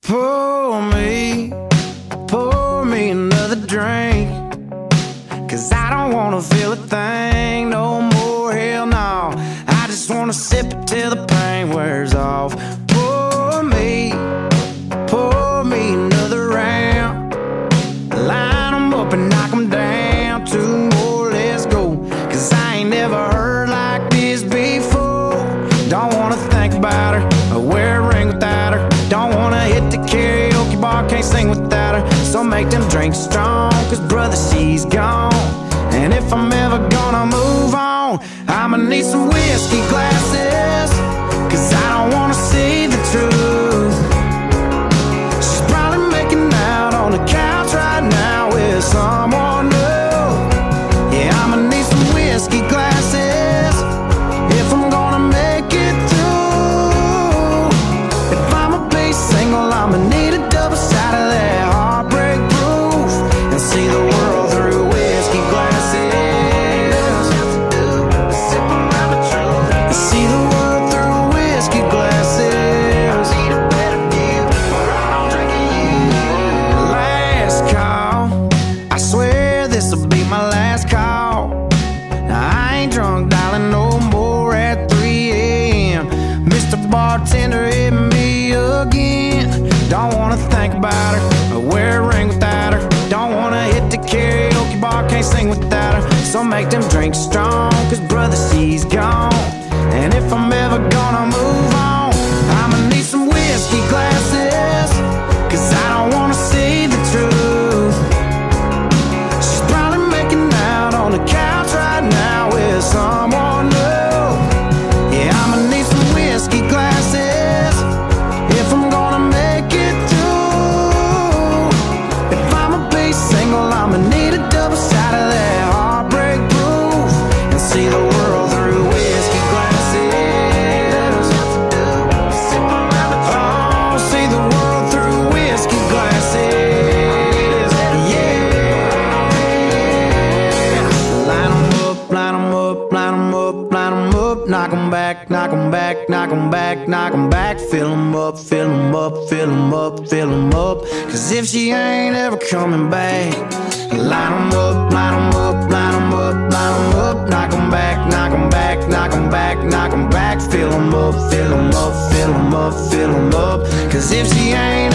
Pour me another drink, 'cause I don't wanna feel a thing no more, hell no. I just wanna sip it till the pain wears off. Pour me another round. Line 'em up and knock 'em down. Two more, let's go, 'cause I ain't never heard like this before. Don't wanna think about her or wear a ring without her. Don't wanna hit the karaoke bar, can't sing without her. So make them drinks strong, 'cause brother, she's gone. And if I'm ever gonna move on, I'ma need some whiskey glasses, 'cause I don't wanna see the truth. She's probably making out on the couch right now with someone new. Yeah, I'ma need some whiskey glasses if I'm gonna make it through. If I'ma be single, I'ma need a double shot of that heartbreak proof, and see the world through whiskey glasses. See the world through whiskey glasses. I need a better view, or I'm drinking you. Last call, I swear this'll be my last call. Now I ain't drunk, darling, no more at 3 a.m. Mr. Bartender, hit me again. Don't wanna think about her or wear a ring without her. Don't wanna hit the karaoke bar, can't sing without her. So make them drinks strong, 'cause brother, she's gone. And if I'm ever gonna move on, I'ma need some whiskey glasses, 'cause I don't wanna see the truth. She's probably making out on the couch right now with someone new. Yeah, I'ma need some whiskey glasses if I'm gonna make it through. If I'ma be single, I'ma need a double shot of that heartbreak proof, and see the world through whiskey glasses. Oh, see the world through whiskey glasses. Yeah. Line 'em up, line 'em up, line 'em up, line 'em up. Knock 'em back, knock 'em back, knock 'em back, knock 'em back. Fill 'em up, fill 'em up, fill 'em up, fill 'em up. 'Cause if she ain't ever coming back, line 'em up, line 'em up, line 'em up, line 'em up. Knock 'em back, knock 'em back, knock 'em back, knock 'em back. Fill 'em up, fill 'em up, fill 'em up, fill 'em up. 'Cause if she ain't